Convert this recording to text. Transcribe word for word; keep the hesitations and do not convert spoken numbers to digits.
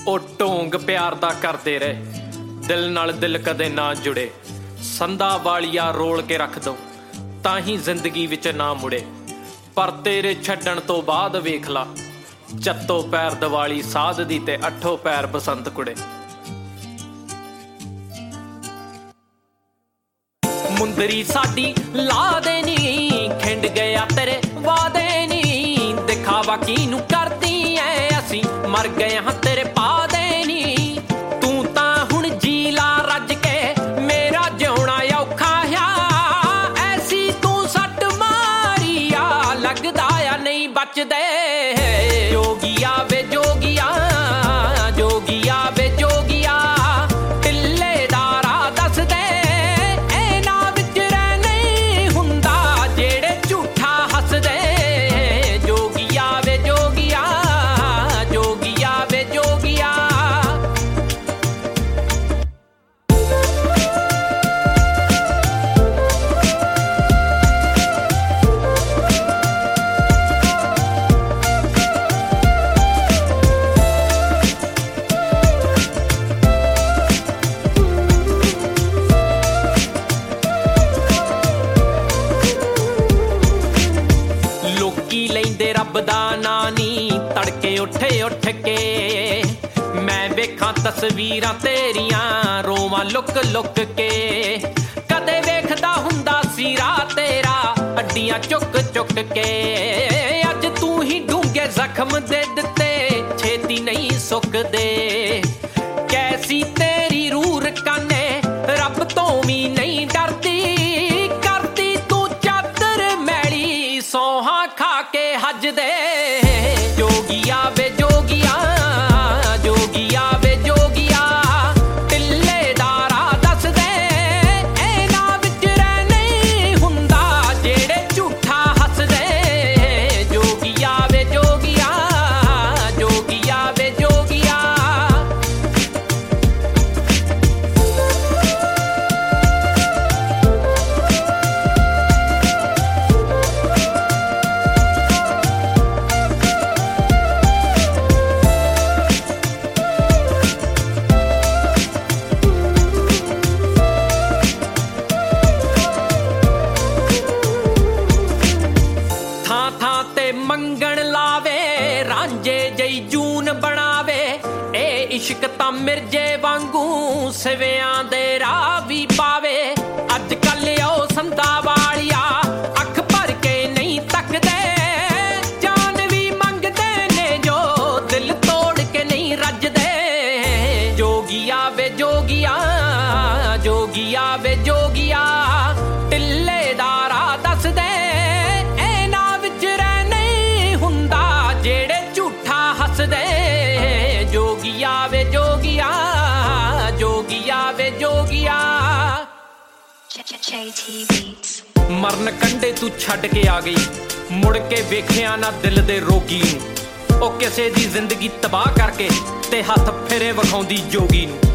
ਉਹ ਢੋਂਗ ਪਿਆਰ ਦਾ ਕਰਦੇ ਰਹੇ, ਦਿਲ ਨਾਲ ਦਿਲ ਕਦੇ ਨਾ ਜੁੜੇ। ਸੰਦਾ ਵਾਲੀਆ ਰੋਲ ਕੇ ਰੱਖ ਦੋ ਤਾਂ ਹੀ ਜ਼ਿੰਦਗੀ ਵਿੱਚ ਨਾ ਮੁੜੇ। ਪਰ ਤੇਰੇ ਛੱਡਣ ਤੋਂ ਬਾਅਦ ਵੇਖ ਲਾ, ਚੱਤੋ ਪੈਰ ਦੀਵਾਲੀ ਸਾਧ ਦੀ ਤੇ ਅੱਠੋ ਪੈਰ ਬਸੰਤ ਕੁੜੇ। ਮੁੰਦਰੀ ਸਾਡੀ ਲਾ ਦੇ ਨੀ, ਖਿੰਡ ਗਿਆ ਤੇਰੇ ਵਾਦੇ ਨੀ। ਦਿਖਾਵਾ ਕਿਹਨੂੰ ਕਰਦੀ ਐ, ਅਸੀਂ ਮਰ ਗਏ ਹਾਂ ਤੇਰੇ ਪਾ ਦੇ ਨੀ। ਤੂੰ ਤਾਂ ਹੁਣ ਜੀ ਲਾ ਰੱਜ ਕੇ, ਮੇਰਾ ਜਿਉਣਾ ਔਖਾ ਆ। ਐਸੀ ਤੂੰ ਸੱਟ ਮਾਰੀ ਆ, ਲੱਗਦਾ ਆ ਨਹੀਂ ਬਚਦੇ। ਜੋਗੀਆ ਵੇ ਜੋਗੀਆ, ਜੋਗੀਆ ਵੇ ਜੋਗੀਆ, ਢਿੱਲੇ ਦਾ ਰਾਹ ਦੱਸ ਦੇ। ਲੋਕੀ ਲੈਂਦੇ ਰੱਬ ਦਾ ਨਾਂ ਨੀ, ਤੜਕੇ ਉੱਠੇ ਉੱਠ ਕੇ। ਮੈਂ ਵੇਖਾਂ ਤਸਵੀਰਾਂ ਤੇਰੀਆਂ, ਰੋਵਾਂ ਲੁੱਕ ਲੁੱਕ ਕੇ। ਕਦੇ ਵੇਖਦਾ ਹੁੰਦਾ ਸੀ ਰਾਹ ਤੇਰਾ, ਅੱਡੀਆਂ ਚੁੱਕ ਚੁੱਕ ਕੇ। ਅੱਜ ਤੂੰ ਹੀ ਡੂੰਘੇ ਜ਼ਖਮ ਦੇ ਦਿੱਤੇ, ਛੇਤੀ ਨਹੀਂ ਸੁੱਕਦੇ। ਕੈਸੀ ਤੇਰੀ ਰੂਹ ਰਕਾਨੇ, ਰੱਬ ਤੋਂ ਵੀ ਨਹੀਂ ਡਰਦੀ। ਕਰਦੀ ਤੂੰ ਚਾਦਰ ਮੈਲੀ, ਸੌਹਾਂ ਖਾ ਕੇ ਹੱਜਦੇ। ਜੋਗੀਆ ਵੇ ਜੋਗੀਆ, ਜੋਗੀਆ ਵੇ ਜੋਗੀਆ, ਢਿੱਲੇ ਦਾ ਰਾਹ ਦੱਸ ਦੇ। ਇਹਨਾਂ ਵਿੱਚ ਰਹਿ ਨਹੀਂ ਹੁੰਦਾ, ਜਿਹੜੇ ਝੂਠਾ ਹੱਸਦੇ। ਜੋਗੀਆ ਵੇ ਜੋਗੀਆ, ਜੋਗੀਆ ਵੇ ਜੋਗੀਆ। ਥਾਂ ਥਾਂ ਤੇ ਮੰਗਣ ਲਾਵੇ, ਰਾਂਝੇ ਜਈ ਜੂਨ ਬਣਾਵੇ। ਇਹ ਇਸ਼ਕ ਤਾਂ ਮਿਰਜੇ ਵਾਂਗੂ ਸਿਵਿਆਂ ਦੇ ਰਾਹ ਵੀ ਪਾਵੇ। ਅੱਜ ਕੱਲ ਉਹ ਸੰਦਾ ਵਾਲੀਆ, ਅੱਖ ਭਰ ਕੇ ਨਹੀਂ ਤੱਕਦੇ। ਜਾਨ ਵੀ ਮੰਗਦੇ ਨੇ ਜੋ, ਦਿਲ ਤੋੜ ਕੇ ਨਹੀਂ ਰੱਜਦੇ। ਜੋਗੀਆ ਵੇ ਜੋਗੀਆ, ਜੋਗੀਆ ਵੇ ਜੋਗੀਆ, ਢਿੱਲੇ ਦਾ ਰਾਹ ਦੱਸ ਦੇ। ਜੋਗੀਆ ਵੇ ਜੋਗੀਆ, ਜੋਗੀਆ ਵੇ ਜੋਗੀਆ। ਮਰਨ ਕੰਢੇ ਤੂੰ ਛੱਡ ਕੇ ਆ ਗਈ, ਮੁੜ ਕੇ ਵੇਖਿਆ ਨਾ ਦਿਲ ਦੇ ਰੋਗੀ ਨੂੰ। ਉਹ ਕਿਸੇ ਦੀ ਜ਼ਿੰਦਗੀ ਤਬਾਹ ਕਰਕੇ ਤੇ ਹੱਥ ਫੇਰੇ ਵਿਖਾਉਂਦੀ ਜੋਗੀ ਨੂੰ।